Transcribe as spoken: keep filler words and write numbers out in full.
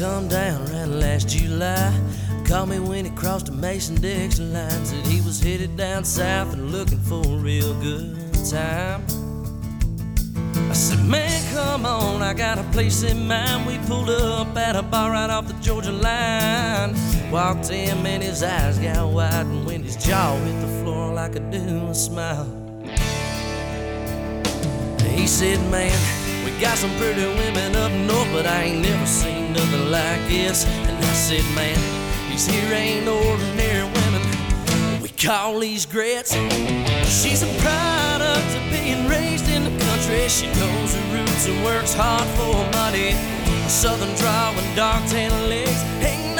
come down right last July. Called me when he crossed the Mason-Dixon line. Said he was headed down south and looking for a real good time. I said, man, come on, I got a place in mind. We pulled up at a bar right off the Georgia line. Walked in, man, his eyes got wide, and when his jaw hit the floor like a doom smile, he said, man, we got some pretty women up north, but I ain't never seen nothing like this. And I said, man, these here ain't ordinary women. We call these grits. She's a product of being raised in the country. She knows her roots and works hard for money. A southern drawl and dark tan legs. Ain't